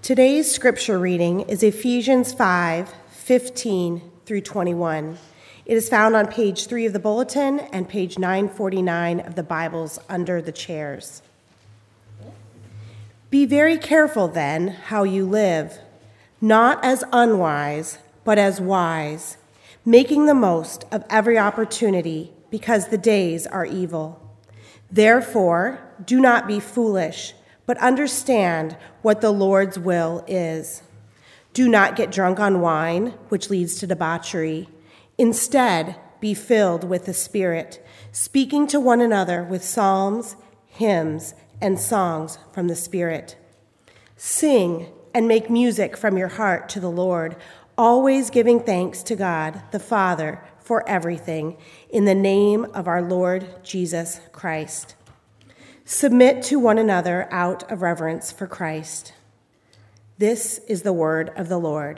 Today's scripture reading is Ephesians 5:15 through 21. It is found on page 3 of the bulletin and page 949 of the Bibles under the chairs. Be very careful then how you live, not as unwise, but as wise, making the most of every opportunity because the days are evil. Therefore, do not be foolish, but understand what the Lord's will is. Do not get drunk on wine, which leads to debauchery. Instead, be filled with the Spirit, speaking to one another with psalms, hymns, and songs from the Spirit. Sing and make music from your heart to the Lord, always giving thanks to God the Father for everything, in the name of our Lord Jesus Christ. Submit to one another out of reverence for Christ. This is the word of the Lord.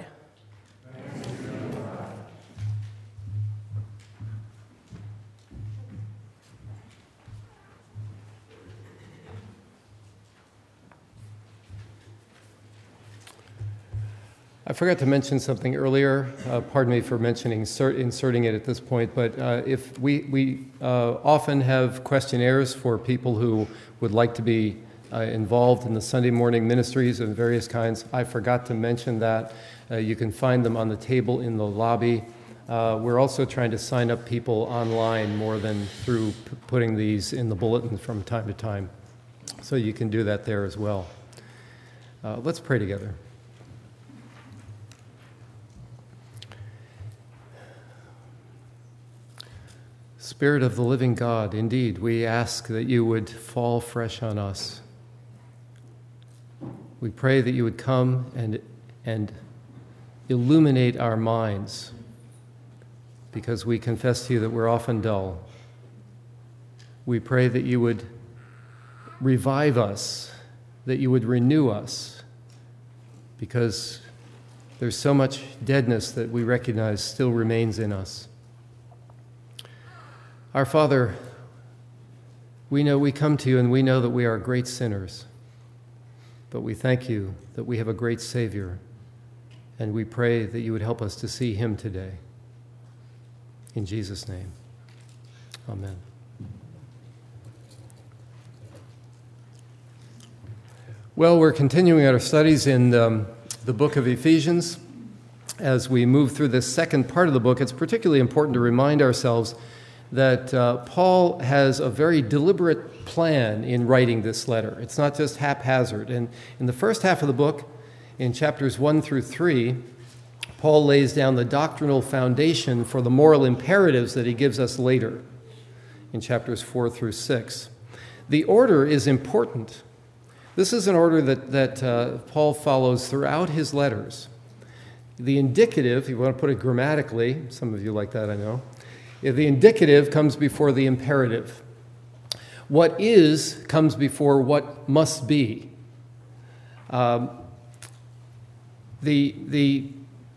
I forgot to mention something earlier. Pardon me for inserting it at this point, but if we often have questionnaires for people who would like to be involved in the Sunday morning ministries of various kinds. I forgot to mention that. You can find them on the table in the lobby. We're also trying to sign up people online more than through putting these in the bulletin from time to time. So you can do that there as well. Let's pray together. Spirit of the living God, indeed, we ask that you would fall fresh on us. We pray that you would come and illuminate our minds, because we confess to you that we're often dull. We pray that you would revive us, that you would renew us, because there's so much deadness that we recognize still remains in us. Our Father, we know we come to you and we know that we are great sinners, but we thank you that we have a great Savior, and we pray that you would help us to see him today. In Jesus' name, amen. Well, we're continuing our studies in the book of Ephesians. As we move through this second part of the book, it's particularly important to remind ourselves that Paul has a very deliberate plan in writing this letter. It's not just haphazard. And in the first half of the book, in chapters 1 through 3, Paul lays down the doctrinal foundation for the moral imperatives that he gives us later in chapters 4 through 6. The order is important. This is an order that Paul follows throughout his letters. The indicative, if you want to put it grammatically, some of you like that, I know. The indicative comes before the imperative. What is comes before what must be. The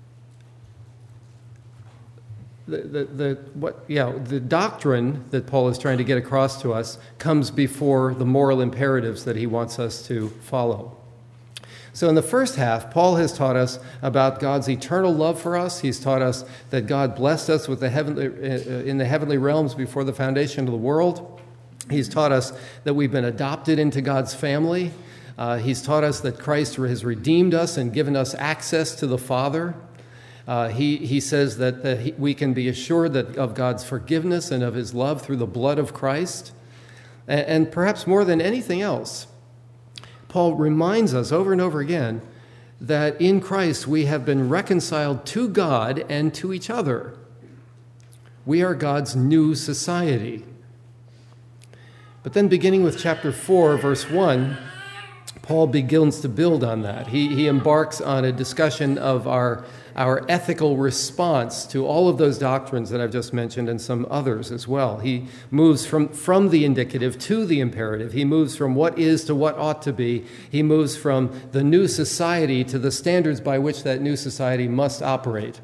doctrine that Paul is trying to get across to us comes before the moral imperatives that he wants us to follow. So in the first half, Paul has taught us about God's eternal love for us. He's taught us that God blessed us with in the heavenly realms before the foundation of the world. He's taught us that we've been adopted into God's family. He's taught us that Christ has redeemed us and given us access to the Father. He says that we can be assured of God's forgiveness and of his love through the blood of Christ. And perhaps more than anything else, Paul reminds us over and over again that in Christ we have been reconciled to God and to each other. We are God's new society. But then beginning with chapter 4, verse 1, Paul begins to build on that. He embarks on a discussion of our ethical response to all of those doctrines that I've just mentioned and some others as well. He moves from the indicative to the imperative. He moves from what is to what ought to be. He moves from the new society to the standards by which that new society must operate.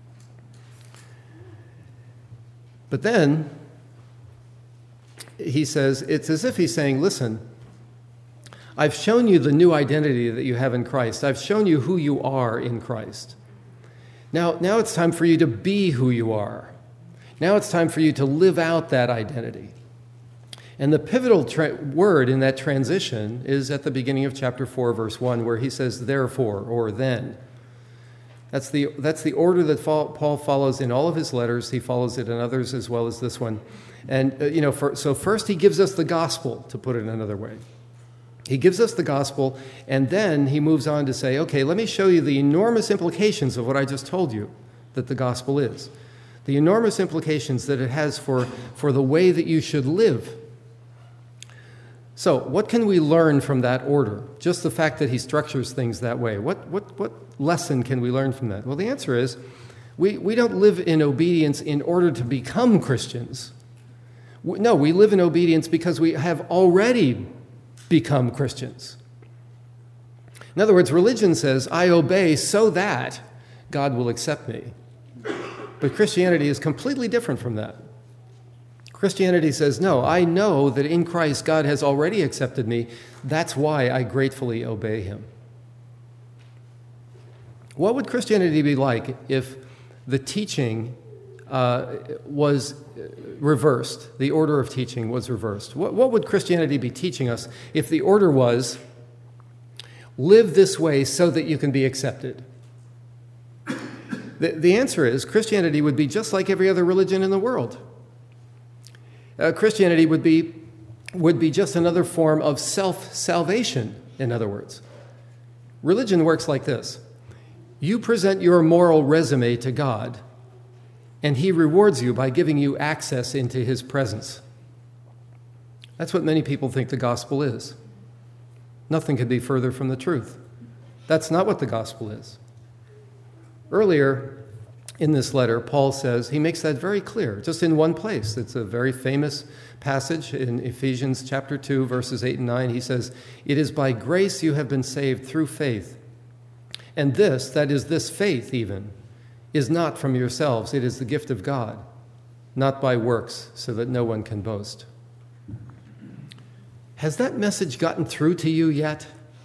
But then he says, it's as if he's saying, listen, I've shown you the new identity that you have in Christ. I've shown you who you are in Christ. Now it's time for you to be who you are. Now it's time for you to live out that identity. And the pivotal word in that transition is at the beginning of chapter 4, verse 1, where he says, therefore, or then. That's the order that Paul follows in all of his letters. He follows it in others as well as this one. And, so first he gives us the gospel, to put it another way. He gives us the gospel, and then he moves on to say, okay, let me show you the enormous implications of what I just told you that the gospel is. The enormous implications that it has for the way that you should live. So what can we learn from that order? Just the fact that he structures things that way. What lesson can we learn from that? Well, the answer is we don't live in obedience in order to become Christians. No, we live in obedience because we have already become Christians. In other words, religion says, I obey so that God will accept me. But Christianity is completely different from that. Christianity says, no, I know that in Christ God has already accepted me. That's why I gratefully obey him. What would Christianity be like if the teaching was reversed, the order of teaching was reversed? What would Christianity be teaching us if the order was, live this way so that you can be accepted? The answer is, Christianity would be just like every other religion in the world. Christianity would be just another form of self-salvation, in other words. Religion works like this. You present your moral resume to God, and he rewards you by giving you access into his presence. That's what many people think the gospel is. Nothing could be further from the truth. That's not what the gospel is. Earlier in this letter, Paul says, he makes that very clear, just in one place. It's a very famous passage in Ephesians chapter 2, verses 8 and 9. He says, it is by grace you have been saved through faith. And this, that is this faith even, is not from yourselves. It is the gift of God, not by works, so that no one can boast. Has that message gotten through to you yet?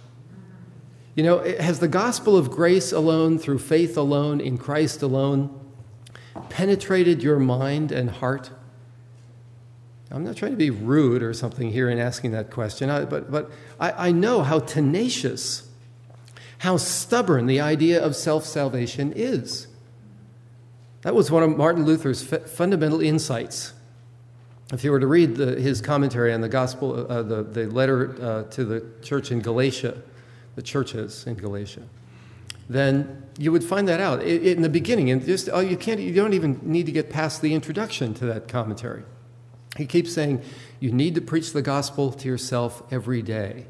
Has the gospel of grace alone, through faith alone, in Christ alone, penetrated your mind and heart? I'm not trying to be rude or something here in asking that question, but I know how tenacious, how stubborn the idea of self-salvation is. That was one of Martin Luther's fundamental insights. If you were to read his commentary on the gospel, the letter to the church in Galatia, the churches in Galatia, then you would find that out in the beginning. And you don't even need to get past the introduction to that commentary. He keeps saying, you need to preach the gospel to yourself every day.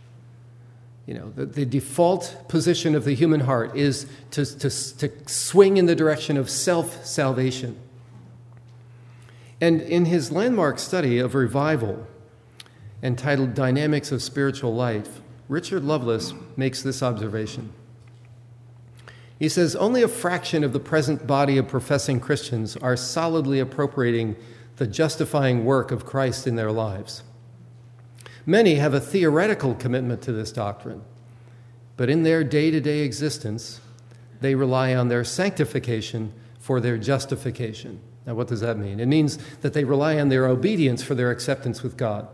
The default position of the human heart is to swing in the direction of self-salvation. And in his landmark study of revival, entitled Dynamics of Spiritual Life, Richard Lovelace makes this observation. He says, only a fraction of the present body of professing Christians are solidly appropriating the justifying work of Christ in their lives. Many have a theoretical commitment to this doctrine, but in their day-to-day existence, they rely on their sanctification for their justification. Now, what does that mean? It means that they rely on their obedience for their acceptance with God.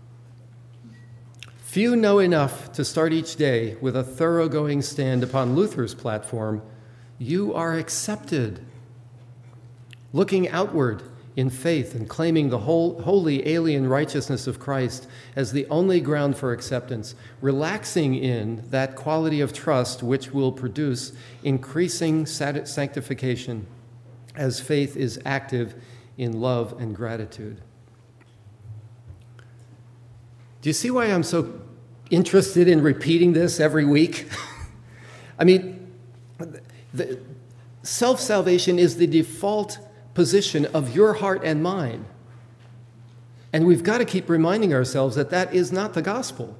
Few know enough to start each day with a thoroughgoing stand upon Luther's platform, you are accepted. Looking outward in faith and claiming the holy alien righteousness of Christ as the only ground for acceptance, relaxing in that quality of trust which will produce increasing sanctification as faith is active in love and gratitude. Do you see why I'm so interested in repeating this every week? I mean, self-salvation is the default position of your heart and mine. And we've got to keep reminding ourselves that that is not the gospel.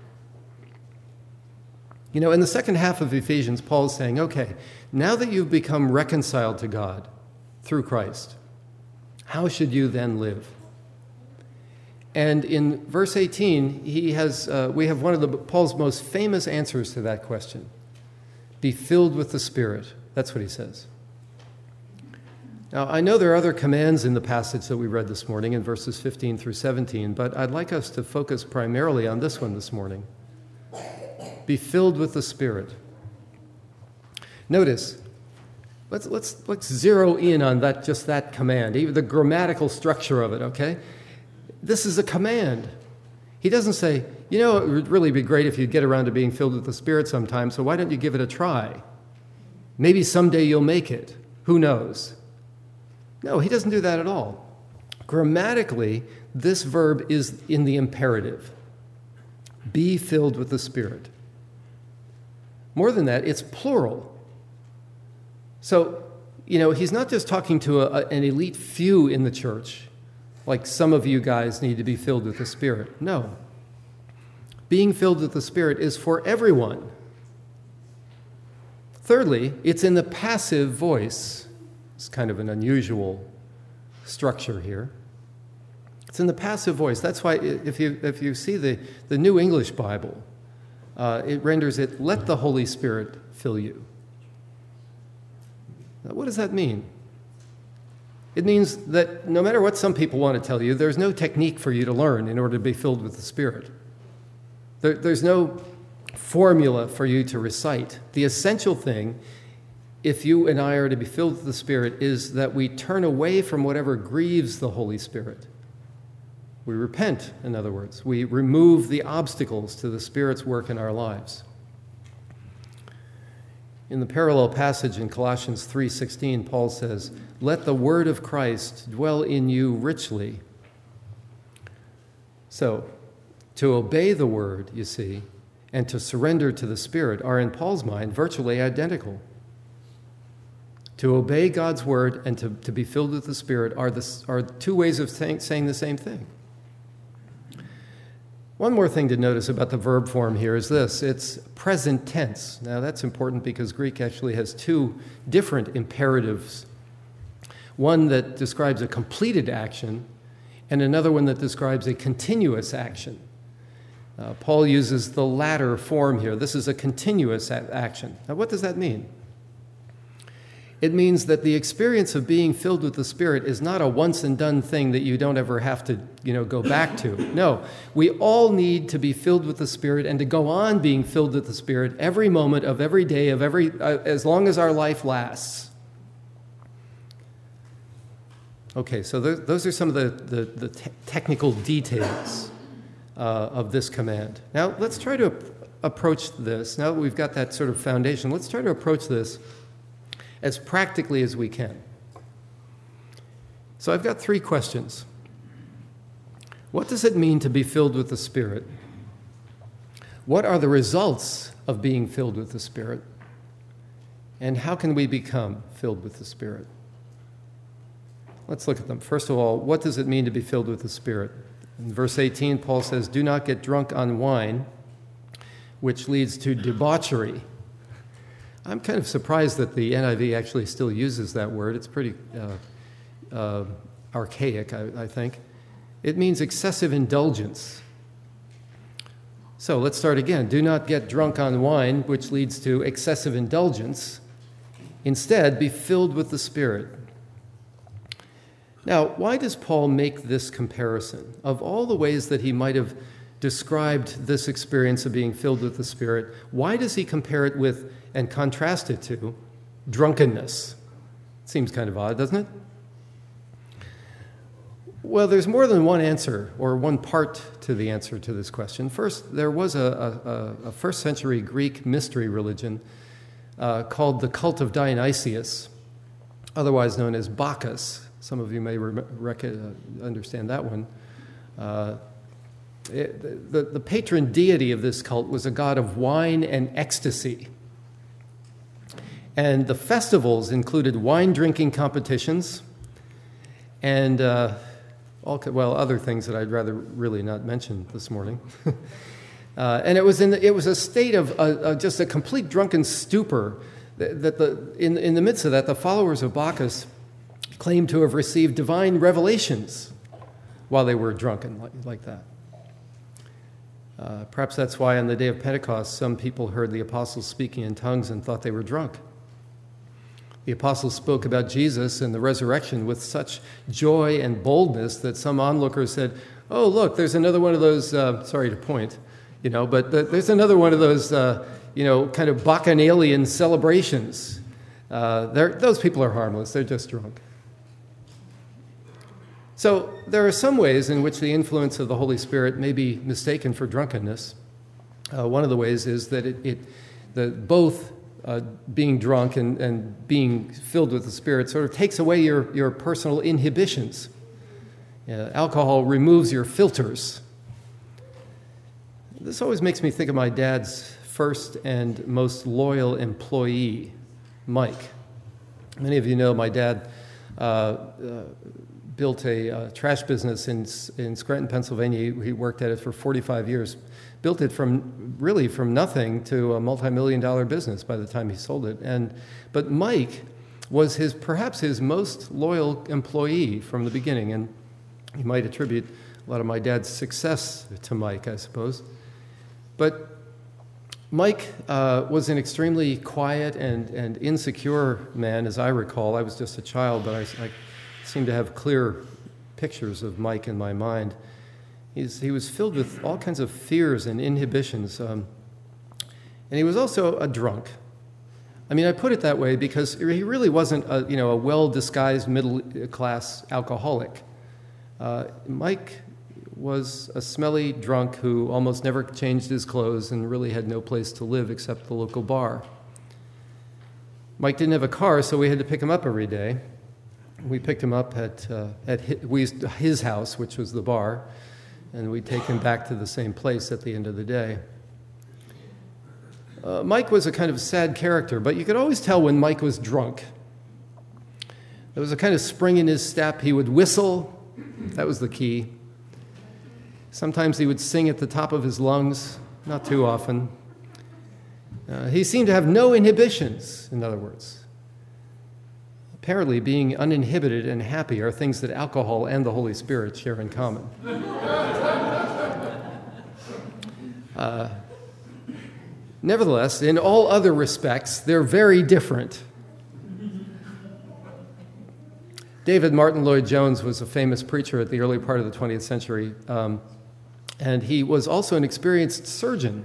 In the second half of Ephesians, Paul is saying, okay, now that you've become reconciled to God through Christ, how should you then live? And in verse 18, we have one of Paul's most famous answers to that question. Be filled with the Spirit. That's what he says. Now, I know there are other commands in the passage that we read this morning in verses 15 through 17, but I'd like us to focus primarily on this one this morning. Be filled with the Spirit. Notice, let's zero in on just that command, even the grammatical structure of it, okay? This is a command. He doesn't say, it would really be great if you'd get around to being filled with the Spirit sometime, so why don't you give it a try? Maybe someday you'll make it. Who knows? No, he doesn't do that at all. Grammatically, this verb is in the imperative. Be filled with the Spirit. More than that, it's plural. So, he's not just talking to an elite few in the church, like some of you guys need to be filled with the Spirit. No. Being filled with the Spirit is for everyone. Thirdly, it's in the passive voice. It's kind of an unusual structure here. It's in the passive voice. That's why if you see the New English Bible, it renders it, let the Holy Spirit fill you. Now, what does that mean? It means that no matter what some people want to tell you, there's no technique for you to learn in order to be filled with the Spirit. There's no formula for you to recite. The essential thing, if you and I are to be filled with the Spirit, is that we turn away from whatever grieves the Holy Spirit. We repent, in other words. We remove the obstacles to the Spirit's work in our lives. In the parallel passage in Colossians 3:16, Paul says, let the word of Christ dwell in you richly. So, to obey the word, you see, and to surrender to the Spirit are, in Paul's mind, virtually identical. To obey God's word and to be filled with the Spirit are two ways of saying the same thing. One more thing to notice about the verb form here is this. It's present tense. Now, that's important because Greek actually has two different imperatives. One that describes a completed action and another one that describes a continuous action. Paul uses the latter form here. This is a continuous action. Now, what does that mean? It means that the experience of being filled with the Spirit is not a once-and-done thing that you don't ever have to, go back to. No, we all need to be filled with the Spirit and to go on being filled with the Spirit every moment of every day of as long as our life lasts. Okay, so those are some of the technical details of this command. Now, let's try to approach this. Now that we've got that sort of foundation, let's try to approach this as practically as we can. So I've got 3 questions. What does it mean to be filled with the Spirit? What are the results of being filled with the Spirit? And how can we become filled with the Spirit? Let's look at them. First of all, what does it mean to be filled with the Spirit? In verse 18, Paul says, do not get drunk on wine, which leads to debauchery. I'm kind of surprised that the NIV actually still uses that word. It's pretty archaic, I think. It means excessive indulgence. So let's start again. Do not get drunk on wine, which leads to excessive indulgence. Instead, be filled with the Spirit. Now, why does Paul make this comparison? Of all the ways that he might have described this experience of being filled with the Spirit, why does he compare it with and contrast it to drunkenness? Seems kind of odd, doesn't it? Well, there's more than one answer or one part to the answer to this question. First, there was a first century Greek mystery religion called the cult of Dionysius, otherwise known as Bacchus. Some of you may understand that one. The patron deity of this cult was a god of wine and ecstasy. And the festivals included wine-drinking competitions and, other things that I'd rather really not mention this morning. And it was a state of just a complete drunken stupor that in the midst of that, the followers of Bacchus claimed to have received divine revelations while they were drunken like that. Perhaps that's why on the day of Pentecost, some people heard the apostles speaking in tongues and thought they were drunk. The apostles spoke about Jesus and the resurrection with such joy and boldness that some onlookers said, "Oh, look, there's another one of those," sorry to point, but there's another one of those, kind of bacchanalian celebrations. Those people are harmless. They're just drunk. So there are some ways in which the influence of the Holy Spirit may be mistaken for drunkenness. One of the ways is that both being drunk and being filled with the Spirit sort of takes away your personal inhibitions. Alcohol removes your filters. This always makes me think of my dad's first and most loyal employee, Mike. Many of you know my dad built a trash business in Scranton, Pennsylvania. He worked at it for 45 years. Built it from nothing to a multi-million-dollar business by the time he sold it. But Mike was perhaps his most loyal employee from the beginning, and you might attribute a lot of my dad's success to Mike, I suppose. But Mike was an extremely quiet and insecure man, as I recall. I was just a child, but I seem to have clear pictures of Mike in my mind. He was filled with all kinds of fears and inhibitions, and he was also a drunk. I mean, I put it that way because he really wasn't a well-disguised middle-class alcoholic. Mike was a smelly drunk who almost never changed his clothes and really had no place to live except the local bar. Mike didn't have a car, so we had to pick him up every day. We picked him up at his house, which was the bar, and we'd take him back to the same place at the end of the day. Mike was a kind of sad character, but you could always tell when Mike was drunk. There was a kind of spring in his step. He would whistle. That was the key. Sometimes he would sing at the top of his lungs, not too often. He seemed to have no inhibitions, in other words. Apparently, being uninhibited and happy are things that alcohol and the Holy Spirit share in common. Nevertheless, in all other respects, they're very different. David Martin Lloyd-Jones was a famous preacher at the early part of the 20th century, and he was also an experienced surgeon.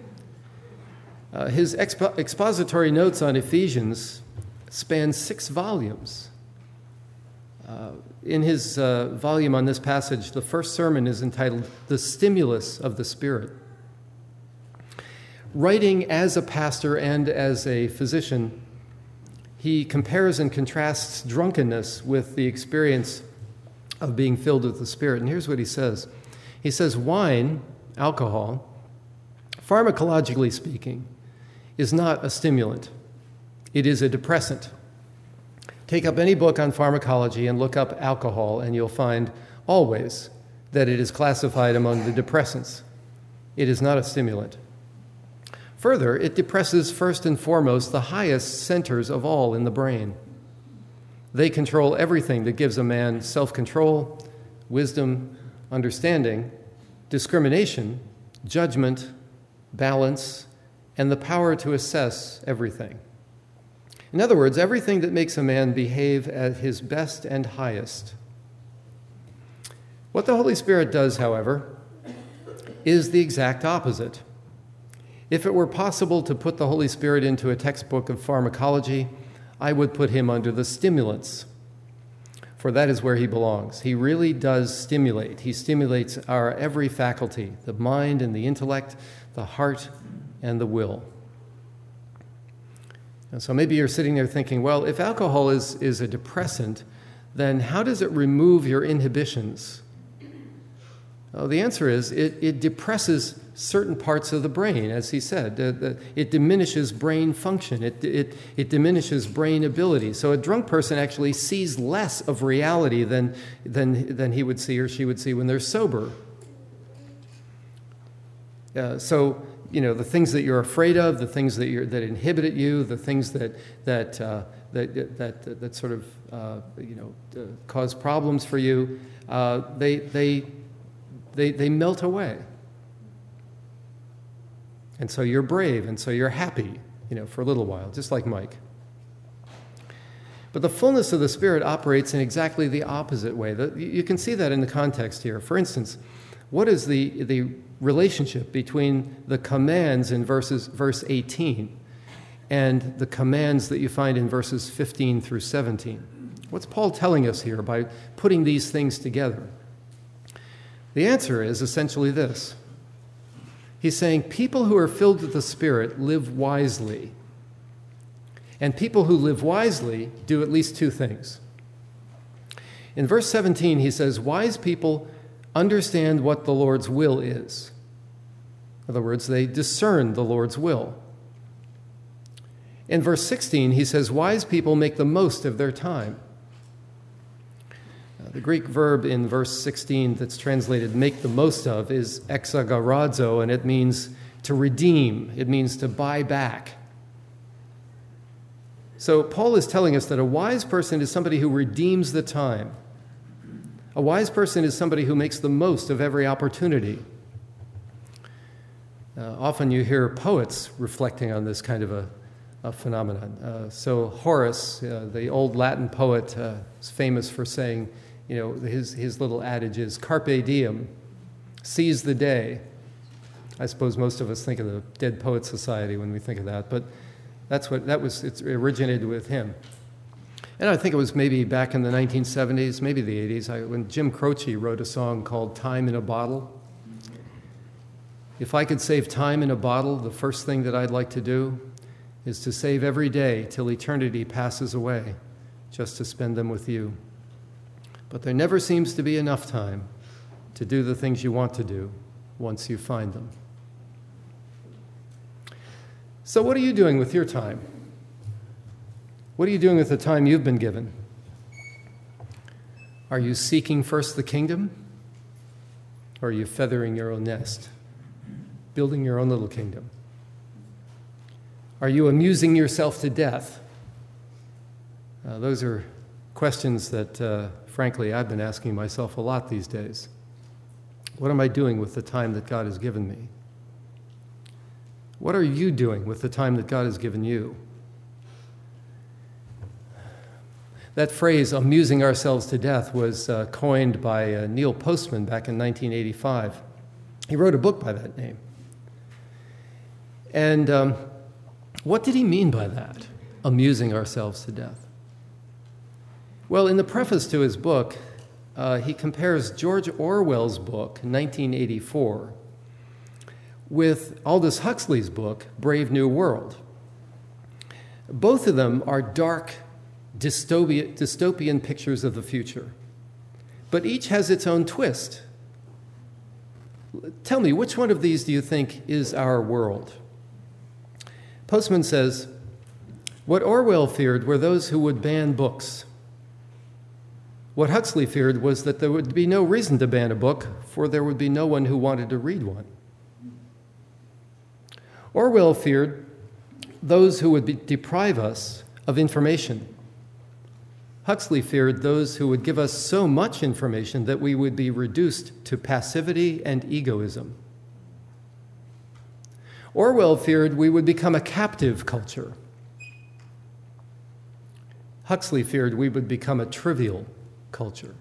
His expository notes on Ephesians span 6 volumes. In his volume on this passage, the first sermon is entitled "The Stimulus of the Spirit." Writing as a pastor and as a physician, he compares and contrasts drunkenness with the experience of being filled with the Spirit. And here's what he says. He says, wine, alcohol, pharmacologically speaking, is not a stimulant. It is a depressant. Take up any book on pharmacology and look up alcohol, and you'll find always that it is classified among the depressants. It is not a stimulant. Further, it depresses first and foremost the highest centers of all in the brain. They control everything that gives a man self-control, wisdom, understanding, discrimination, judgment, balance, and the power to assess everything. In other words, everything that makes a man behave at his best and highest. What the Holy Spirit does, however, is the exact opposite. If it were possible to put the Holy Spirit into a textbook of pharmacology, I would put him under the stimulants, for that is where he belongs. He really does stimulate. He stimulates our every faculty, the mind and the intellect, the heart and the will. And so maybe you're sitting there thinking, well, if alcohol is a depressant, then how does it remove your inhibitions? Well, the answer is it depresses certain parts of the brain, as he said. It diminishes brain function. It diminishes brain ability. So a drunk person actually sees less of reality than he would see or she would see when they're sober. So the things that you're afraid of, the things that inhibit you, the things that sort of cause problems for you, they melt away. And so you're brave, and so you're happy, for a little while, just like Mike. But the fullness of the Spirit operates in exactly the opposite way. You can see that in the context here. For instance, what is the relationship between the commands in verse 18 and the commands that you find in verses 15 through 17? What's Paul telling us here by putting these things together? The answer is essentially this. He's saying people who are filled with the Spirit live wisely. And people who live wisely do at least two things. In verse 17, he says, wise people understand what the Lord's will is. In other words, they discern the Lord's will. In verse 16, he says, wise people make the most of their time. The Greek verb in verse 16 that's translated make the most of is exagarazo, and it means to redeem. It means to buy back. So Paul is telling us that a wise person is somebody who redeems the time. A wise person is somebody who makes the most of every opportunity. Often you hear poets reflecting on this kind of a phenomenon. So Horace, the old Latin poet, is famous for saying, his little adage is carpe diem, seize the day. I suppose most of us think of the Dead Poets Society when we think of that, but it originated with him. And I think it was maybe back in the 1970s, maybe the 80s, when Jim Croce wrote a song called Time in a Bottle. If I could save time in a bottle, the first thing that I'd like to do is to save every day till eternity passes away, just to spend them with you. But there never seems to be enough time to do the things you want to do once you find them. So what are you doing with your time? What are you doing with the time you've been given? Are you seeking first the kingdom? Or are you feathering your own nest, building your own little kingdom? Are you amusing yourself to death? Those are questions that, frankly, I've been asking myself a lot these days. What am I doing with the time that God has given me? What are you doing with the time that God has given you? That phrase, amusing ourselves to death, was coined by Neil Postman back in 1985. He wrote a book by that name. And what did he mean by that, amusing ourselves to death? Well, in the preface to his book, he compares George Orwell's book, 1984, with Aldous Huxley's book, Brave New World. Both of them are dark, dystopian pictures of the future, but each has its own twist. Tell me, which one of these do you think is our world? Postman says, what Orwell feared were those who would ban books. What Huxley feared was that there would be no reason to ban a book, for there would be no one who wanted to read one. Orwell feared those who would deprive us of information. Huxley feared those who would give us so much information that we would be reduced to passivity and egoism. Orwell feared we would become a captive culture. Huxley feared we would become a trivial culture.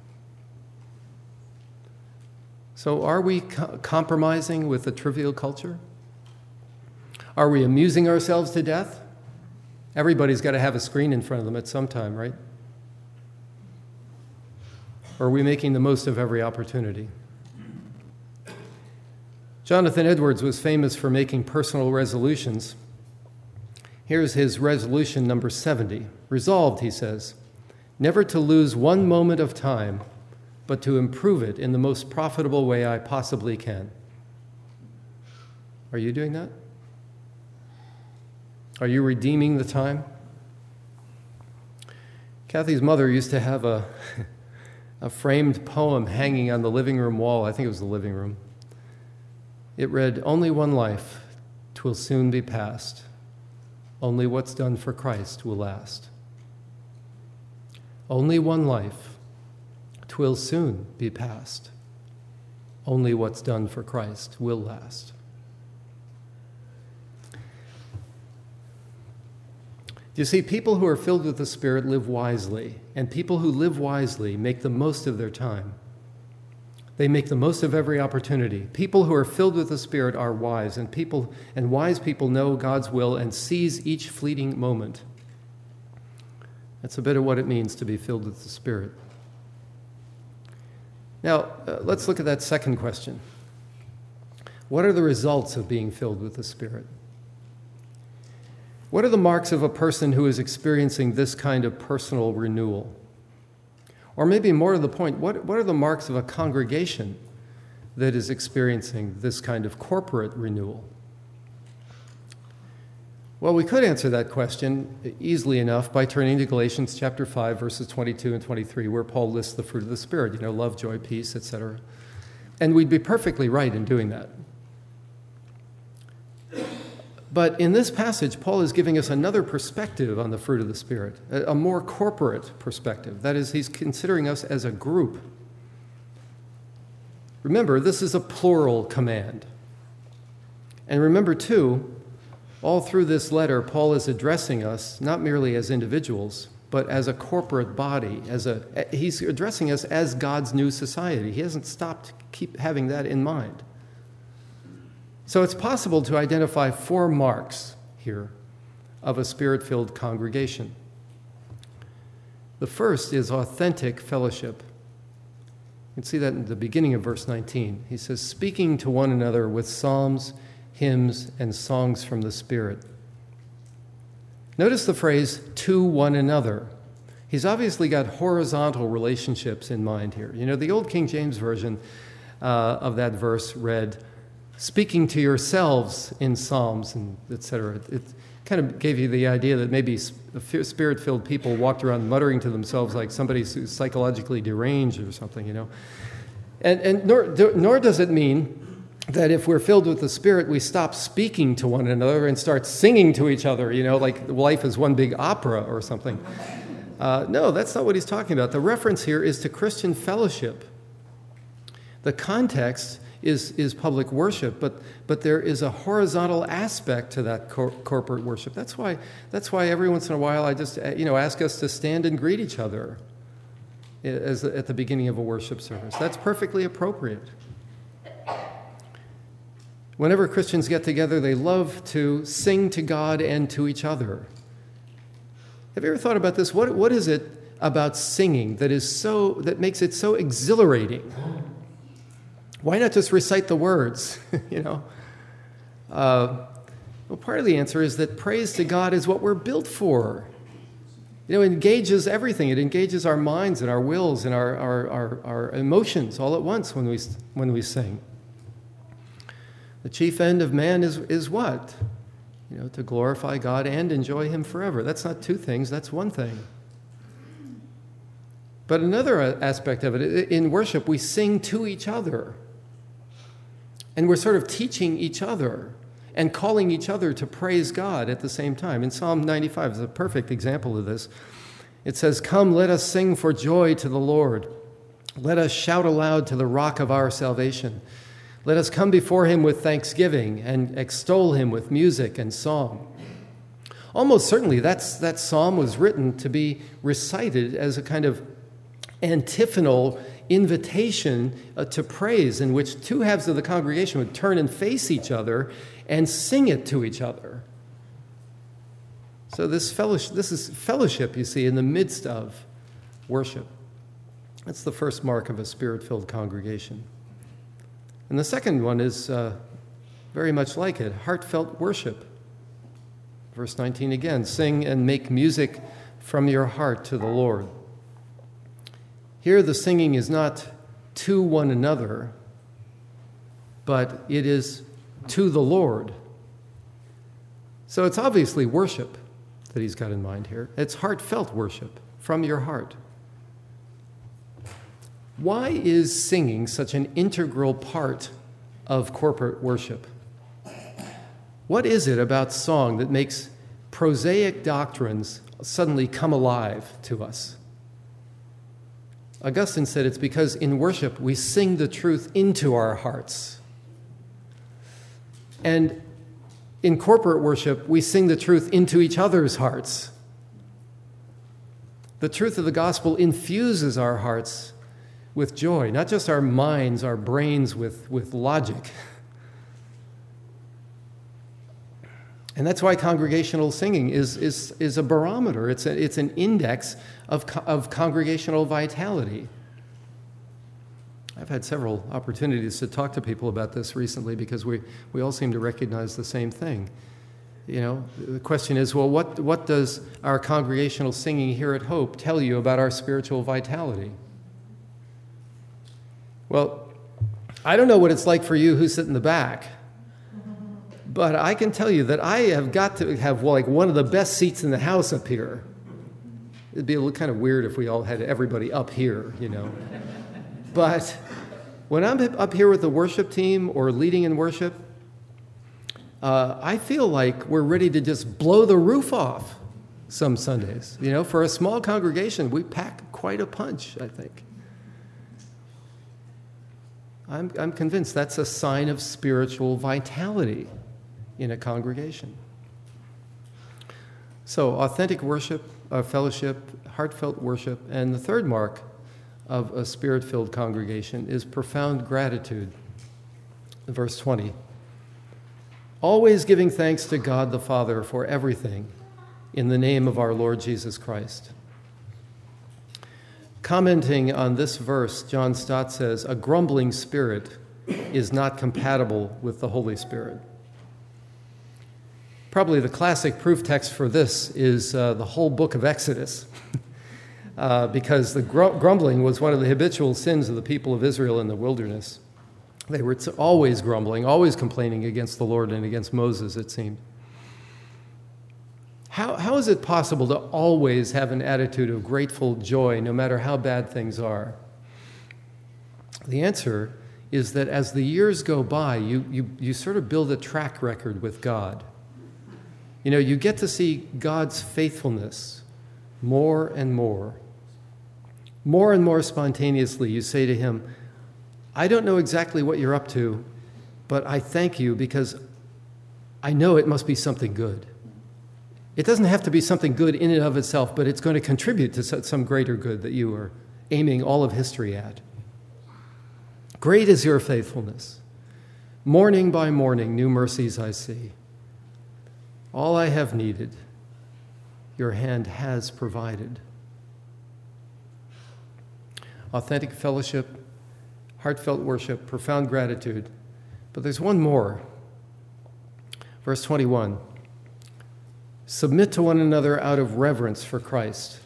So are we compromising with the trivial culture? Are we amusing ourselves to death? Everybody's got to have a screen in front of them at some time, right? Or are we making the most of every opportunity? Jonathan Edwards was famous for making personal resolutions. Here's his resolution number 70. Resolved, he says, never to lose one moment of time, but to improve it in the most profitable way I possibly can. Are you doing that? Are you redeeming the time? Kathy's mother used to have a framed poem hanging on the living room wall. I think it was the living room. It read, only one life, 'twill soon be past. Only what's done for Christ will last. Only one life, 'twill soon be past. Only what's done for Christ will last. You see, people who are filled with the Spirit live wisely, and people who live wisely make the most of their time. They make the most of every opportunity. People who are filled with the Spirit are wise, and wise people know God's will and seize each fleeting moment. That's a bit of what it means to be filled with the Spirit. Now, let's look at that second question. What are the results of being filled with the Spirit? What are the marks of a person who is experiencing this kind of personal renewal? Or maybe more to the point, what are the marks of a congregation that is experiencing this kind of corporate renewal? Well, we could answer that question easily enough by turning to Galatians chapter 5, verses 22 and 23, where Paul lists the fruit of the Spirit, love, joy, peace, etc. And we'd be perfectly right in doing that. But in this passage, Paul is giving us another perspective on the fruit of the Spirit, a more corporate perspective. That is, he's considering us as a group. Remember, this is a plural command. And remember, too, all through this letter, Paul is addressing us not merely as individuals, but as a corporate body. He's addressing us as God's new society. He hasn't stopped keep having that in mind. So it's possible to identify 4 marks here of a Spirit-filled congregation. The first is authentic fellowship. You can see that in the beginning of verse 19. He says, speaking to one another with psalms, hymns, and songs from the Spirit. Notice the phrase, to one another. He's obviously got horizontal relationships in mind here. The old King James Version of that verse read, speaking to yourselves in psalms, and etc. It kind of gave you the idea that maybe Spirit-filled people walked around muttering to themselves like somebody who's psychologically deranged or something, And nor does it mean that if we're filled with the Spirit, we stop speaking to one another and start singing to each other, like life is one big opera or something. No, that's not what he's talking about. The reference here is to Christian fellowship. The context is public worship, but there is a horizontal aspect to that corporate worship. That's why every once in a while I just ask us to stand and greet each other at the beginning of a worship service. That's perfectly appropriate. Whenever Christians get together, they love to sing to God and to each other. Have you ever thought about this? What is it about singing that makes it so exhilarating? Why not just recite the words, Well, part of the answer is that praise to God is what we're built for. It engages everything. It engages our minds and our wills and our emotions all at once when we sing. The chief end of man is what? To glorify God and enjoy Him forever. That's not 2 things, that's one thing. But another aspect of it, in worship, we sing to each other. And we're sort of teaching each other and calling each other to praise God at the same time. In Psalm 95 is a perfect example of this. It says, come, let us sing for joy to the Lord. Let us shout aloud to the rock of our salvation. Let us come before Him with thanksgiving and extol Him with music and song. Almost certainly that psalm was written to be recited as a kind of antiphonal invitation to praise, in which 2 halves of the congregation would turn and face each other and sing it to each other. So this is fellowship, you see, in the midst of worship. That's the first mark of a Spirit-filled congregation. And the second one is very much like it, heartfelt worship. Verse 19 again, sing and make music from your heart to the Lord. Here the singing is not to one another, but it is to the Lord. So it's obviously worship that he's got in mind here. It's heartfelt worship from your heart. Why is singing such an integral part of corporate worship? What is it about song that makes prosaic doctrines suddenly come alive to us? Augustine said it's because in worship we sing the truth into our hearts. And in corporate worship, we sing the truth into each other's hearts. The truth of the gospel infuses our hearts with joy, not just our minds, our brains with logic. And that's why congregational singing is a barometer. It's an index of congregational vitality. I've had several opportunities to talk to people about this recently because we all seem to recognize the same thing. You know, the question is, well, what does our congregational singing here at Hope tell you about our spiritual vitality? Well, I don't know what it's like for you who sit in the back, but I can tell you that I have got to have like one of the best seats in the house up here. It'd be a little kind of weird if we all had everybody up here, you know. But when I'm up here with the worship team or leading in worship, I feel like we're ready to just blow the roof off some Sundays. You know, for a small congregation, we pack quite a punch, I think. I'm convinced that's a sign of spiritual vitality in a congregation. So authentic worship, fellowship, heartfelt worship, and the third mark of a spirit-filled congregation is profound gratitude. Verse 20. Always giving thanks to God the Father for everything in the name of our Lord Jesus Christ. Commenting on this verse, John Stott says, a grumbling spirit is not compatible with the Holy Spirit. Probably the classic proof text for this is the whole book of Exodus. Because the grumbling was one of the habitual sins of the people of Israel in the wilderness. They were always grumbling, always complaining against the Lord and against Moses, it seemed. How is it possible to always have an attitude of grateful joy, no matter how bad things are? The answer is that as the years go by, you sort of build a track record with God. You know, you get to see God's faithfulness more and more. More and more spontaneously, you say to him, I don't know exactly what you're up to, but I thank you because I know it must be something good. It doesn't have to be something good in and of itself, but it's going to contribute to some greater good that you are aiming all of history at. Great is your faithfulness. Morning by morning, new mercies I see. All I have needed, your hand has provided. Authentic fellowship, heartfelt worship, profound gratitude. But there's one more. Verse 21. Submit to one another out of reverence for Christ.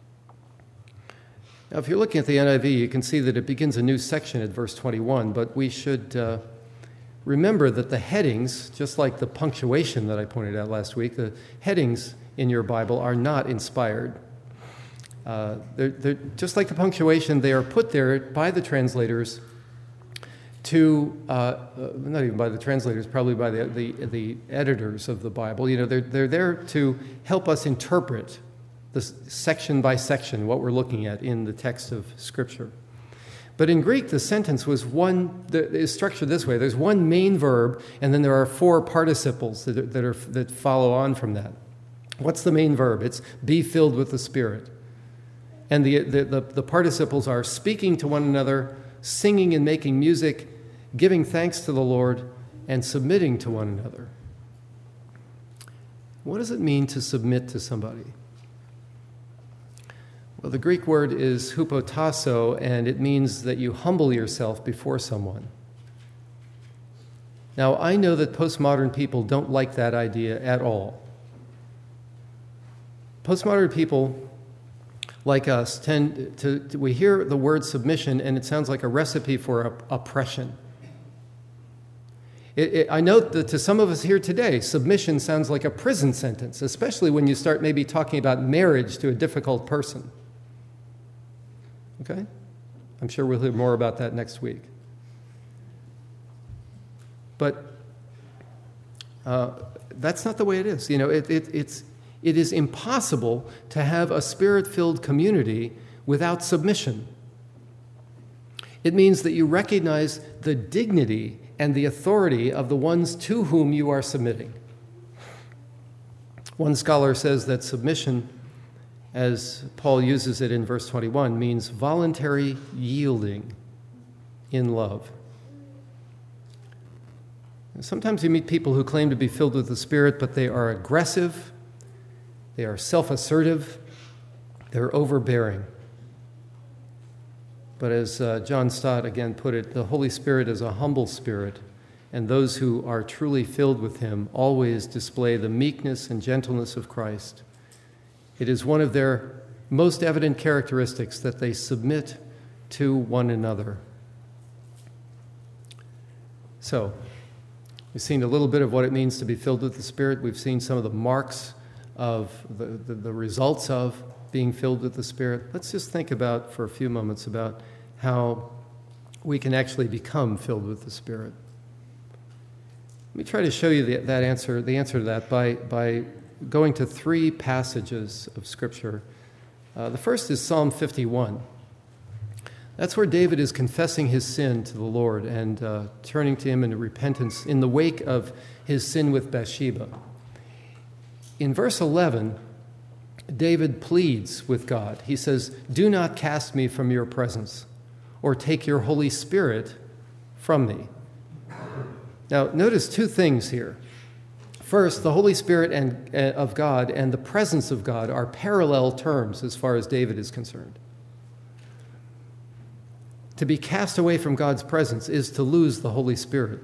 Now, if you're looking at the NIV, you can see that it begins a new section at verse 21, but we should remember that the headings, just like the punctuation that I pointed out last week, the headings in your Bible are not inspired. They're just like the punctuation, they are put there by the translators to, not even by the translators, probably by the editors of the Bible. You know, they're there to help us interpret this section by section what we're looking at in the text of Scripture. But in Greek, the sentence was is structured this way. There's one main verb, and then there are four participles that follow on from that. What's the main verb? It's be filled with the Spirit. And the participles are speaking to one another, singing and making music, giving thanks to the Lord, and submitting to one another. What does it mean to submit to somebody? Well, the Greek word is hupotasso, and it means that you humble yourself before someone. Now, I know that postmodern people don't like that idea at all. Postmodern people, like us, tend to we hear the word submission, and it sounds like a recipe for oppression. I note that to some of us here today, submission sounds like a prison sentence, especially when you start maybe talking about marriage to a difficult person. Okay? I'm sure we'll hear more about that next week. But that's not the way it is. It is impossible to have a Spirit-filled community without submission. It means that you recognize the dignity and the authority of the ones to whom you are submitting. One scholar says that submission, as Paul uses it in verse 21, means voluntary yielding in love. Sometimes you meet people who claim to be filled with the Spirit, but they are aggressive, they are self-assertive, they're overbearing. But as John Stott again put it, the Holy Spirit is a humble spirit, and those who are truly filled with him always display the meekness and gentleness of Christ. It is one of their most evident characteristics that they submit to one another. So, we've seen a little bit of what it means to be filled with the Spirit. We've seen some of the marks of the results of being filled with the Spirit. Let's just think about, for a few moments, about how we can actually become filled with the Spirit. Let me try to show you the answer to that by going to 3 passages of Scripture. The first is Psalm 51. That's where David is confessing his sin to the Lord and turning to him in repentance in the wake of his sin with Bathsheba. In verse 11, David pleads with God. He says, "Do not cast me from your presence, or take your Holy Spirit from me." Now, notice 2 things here. First, the Holy Spirit of God and the presence of God are parallel terms as far as David is concerned. To be cast away from God's presence is to lose the Holy Spirit.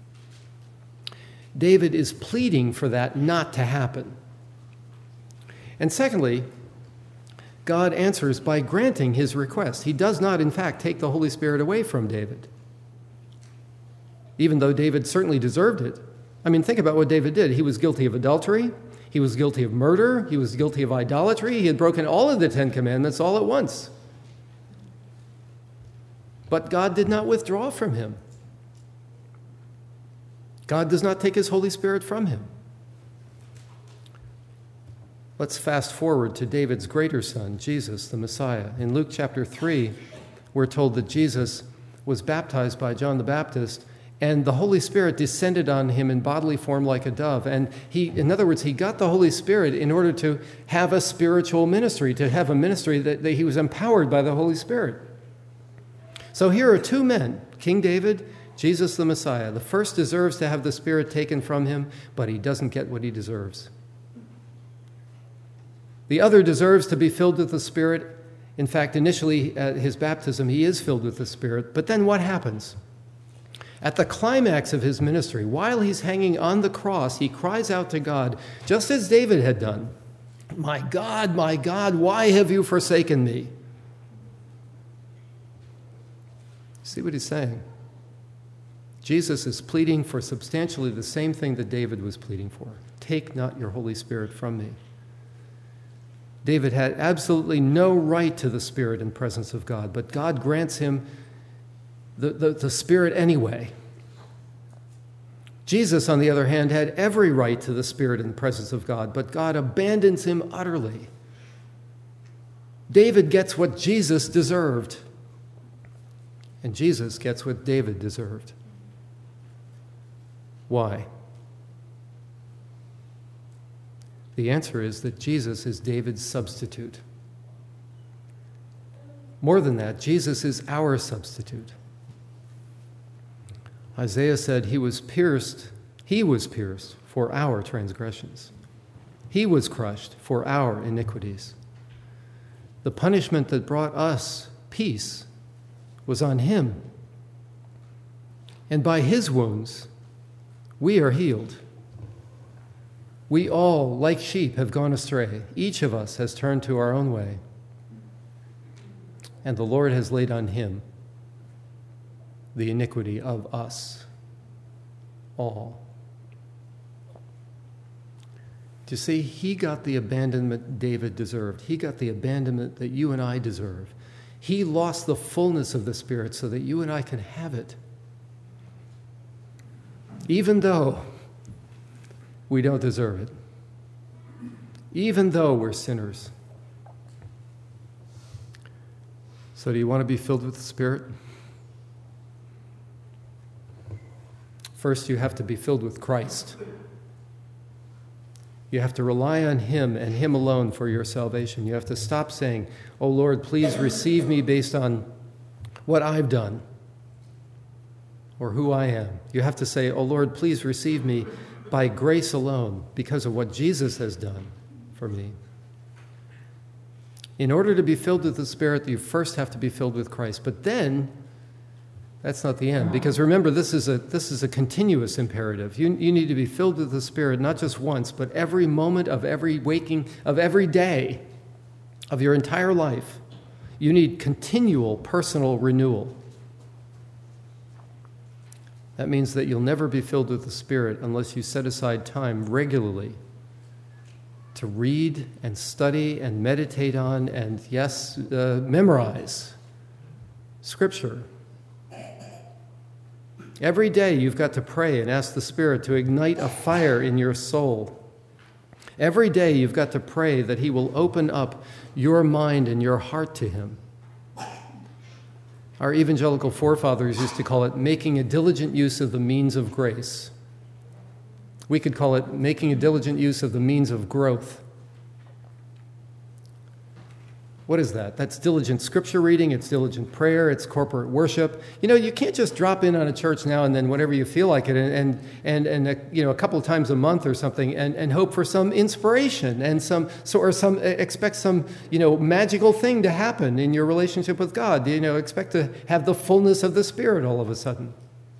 David is pleading for that not to happen. And secondly, God answers by granting his request. He does not, in fact, take the Holy Spirit away from David, even though David certainly deserved it. I mean, think about what David did. He was guilty of adultery. He was guilty of murder. He was guilty of idolatry. He had broken all of the 10 Commandments all at once. But God did not withdraw from him. God does not take his Holy Spirit from him. Let's fast forward to David's greater son, Jesus, the Messiah. In Luke chapter 3, we're told that Jesus was baptized by John the Baptist, and the Holy Spirit descended on him in bodily form like a dove. And in other words, he got the Holy Spirit in order to have a spiritual ministry, to have a ministry that he was empowered by the Holy Spirit. So here are 2 men, King David, Jesus the Messiah. The first deserves to have the Spirit taken from him, but he doesn't get what he deserves. The other deserves to be filled with the Spirit. In fact, initially at his baptism, he is filled with the Spirit. But then what happens? At the climax of his ministry, while he's hanging on the cross, he cries out to God, just as David had done, my God, why have you forsaken me?" See what he's saying? Jesus is pleading for substantially the same thing that David was pleading for. Take not your Holy Spirit from me. David had absolutely no right to the Spirit and presence of God, but God grants him the Spirit anyway. Jesus, on the other hand, had every right to the Spirit and presence of God, but God abandons him utterly. David gets what Jesus deserved, and Jesus gets what David deserved. Why? The answer is that Jesus is David's substitute. More than that, Jesus is our substitute. Isaiah said he was pierced for our transgressions. He was crushed for our iniquities. The punishment that brought us peace was on him. And by his wounds, we are healed. We all, like sheep, have gone astray. Each of us has turned to our own way. And the Lord has laid on him the iniquity of us all. Do you see, he got the abandonment David deserved. He got the abandonment that you and I deserve. He lost the fullness of the Spirit so that you and I can have it. Even though we don't deserve it, even though we're sinners. So do you want to be filled with the Spirit? First, you have to be filled with Christ. You have to rely on Him and Him alone for your salvation. You have to stop saying, "Oh Lord, please receive me based on what I've done or who I am." You have to say, "Oh Lord, please receive me by grace alone because of what Jesus has done for me." In order to be filled with the Spirit, you first have to be filled with Christ. But then, that's not the end. Because remember, this is a continuous imperative. You need to be filled with the Spirit not just once, but every moment of every waking, of every day of your entire life. You need continual personal renewal. That means that you'll never be filled with the Spirit unless you set aside time regularly to read and study and meditate on and, yes, memorize Scripture. Every day you've got to pray and ask the Spirit to ignite a fire in your soul. Every day you've got to pray that He will open up your mind and your heart to Him. Our evangelical forefathers used to call it making a diligent use of the means of grace. We could call it making a diligent use of the means of growth. What is that? That's diligent scripture reading, it's diligent prayer, it's corporate worship. You know, you can't just drop in on a church now and then whenever you feel like it and a couple of times a month or something and hope for some inspiration and expect some, magical thing to happen in your relationship with God. Expect to have the fullness of the Spirit all of a sudden.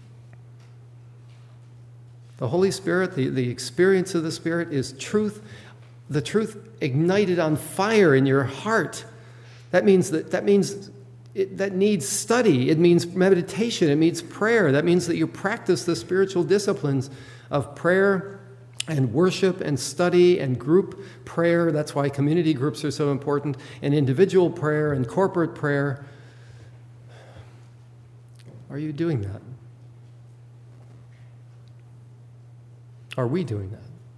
The Holy Spirit, the experience of the Spirit is truth, the truth ignited on fire in your heart. That means that needs study. It means meditation. It means prayer. That means that you practice the spiritual disciplines of prayer and worship and study and group prayer. That's why community groups are so important, and individual prayer and corporate prayer. Are you doing that? Are we doing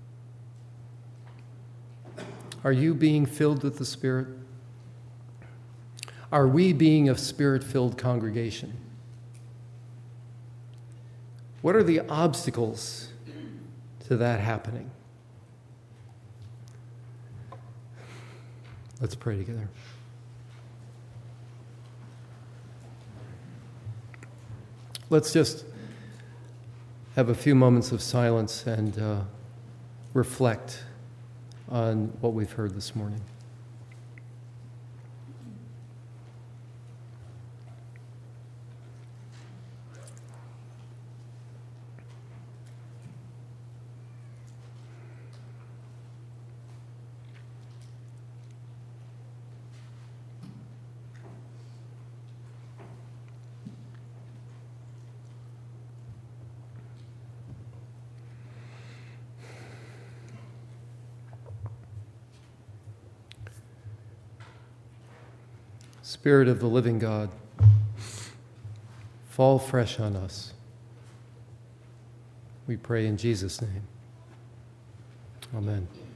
that? Are you being filled with the Spirit? Are we being a Spirit-filled congregation? What are the obstacles to that happening? Let's pray together. Let's just have a few moments of silence and reflect on what we've heard this morning. Spirit of the living God, fall fresh on us. We pray in Jesus' name. Amen.